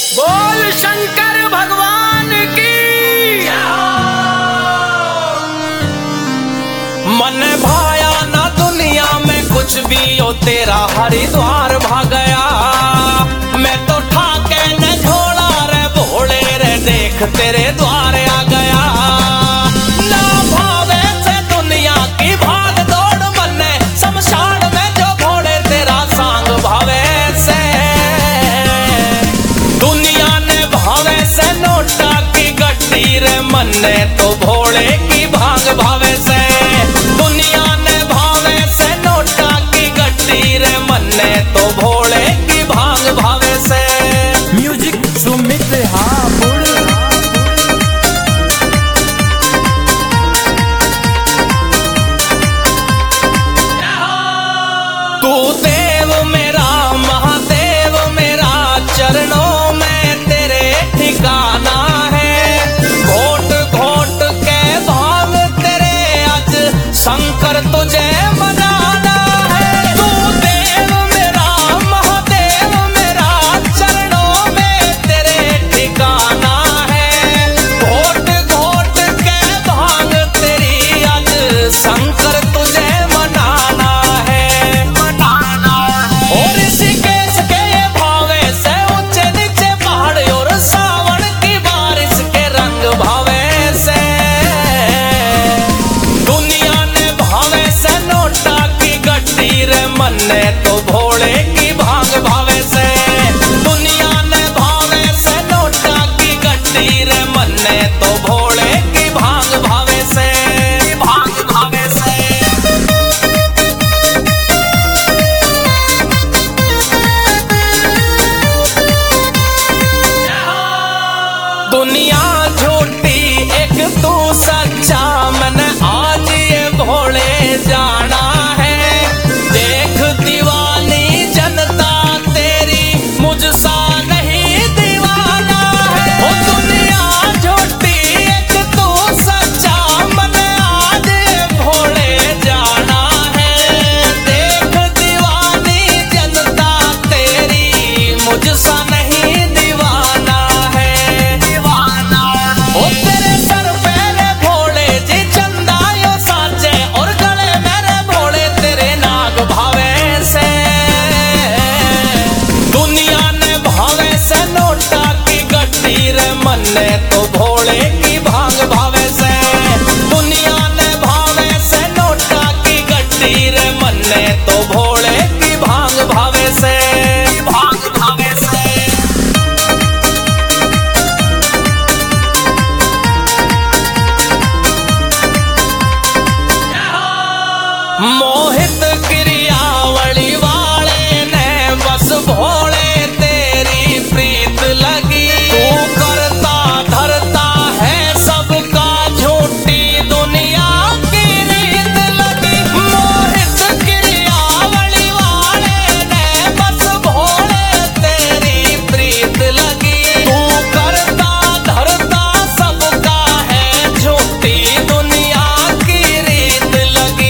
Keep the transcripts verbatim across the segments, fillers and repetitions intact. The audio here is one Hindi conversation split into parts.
बोल शंकर भगवान की। मन भाया ना दुनिया में कुछ भी हो, तेरा हरिद्वार भाग गया। मैं तो ठाके न झोला रे भोले रे, देख तेरे द्वार आ गया। ना भावे से दुनिया की भाग दौड़, मन्ने शमशान में जो भोले तेरा सांग भावे से। दुनिया ने भावे से नोटा की गड्डी रे, मन्ने तो भोले की भांग भावे से। दुनिया ने भावे से नोटा की गड्डी रे, मन्ने तो भोले की भांग भावे से। म्यूजिक सुमित हापुड़। तू देव मेरा महादेव मेरा, चरणों में तेरे ठिकाना है। घोट घोट के भांग तेरे आज शंकर तुझे मनाना है। तू देव मेरा महादेव मेरा, चरणों में तेरे ठिकाना है। घोट घोट के भांग तेरी आज शंकर तुझे मनाना है, मनाना है। और ऋषिकेश के भावे से ऊंचे नीचे पहाड़, और सावन की बारिश के रंग भावे से। दुनिया ने भावे से नोटा की गड्डी रे, मन्ने तो भोले की भांग भावे से। दुनिया ने भावे से नोटा की गड्डी रे, मन्ने तो भोले की भांग भावे से, भांग भावे से। दुनिया झूठी एक तू सच्चा, मैंने आज ये भोले जाना है। देख दीवानी जनता तेरी, मुझसा नहीं दीवाना है। ओ दुनिया झूठी एक तू सच्चा, मैंने आज ये भोले जाना है। देख दीवानी जनता तेरी, मुझसा नहीं दीवाना है, दीवाना। ओ तेरे सर पे रे भोले जी चंदा यो साजे, और गले मेरे भोले तेरे नाग भावे से। दुनिया ने भावे से नोटा की गड्डी रे, मन्ने तो भोले की भांग भावे से। दुनिया ने भावे से नोटा की गड्डी रे, मन्ने तो भोले की भांग भावे से, भांग भावे से। मोहित क्रियावली वाले ने बस भोले तेरी प्रीत लगी। तू करता धरता है सबका, झूठी दुनिया की रीत लगी। मोहित क्रियावली वाले ने बस भोले तेरी प्रीत लगी। तू करता धरता सबका है, झूठी दुनिया की रीत लगी।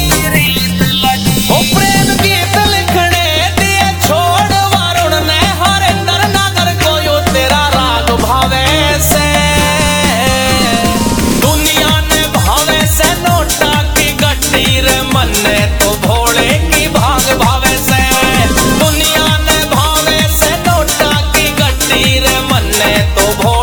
ओ प्रेम गीत लिखने दिए छोड़, वरुण ने हरिंदर नागर को यो तेरा राग भावे से। दुनिया ने भावे से नोटा की गड्डी रे, मन्ने तो भोले की भांग भावे से। दुनिया ने भावे से नोटा की गड्डी रे, मन्ने तो भोले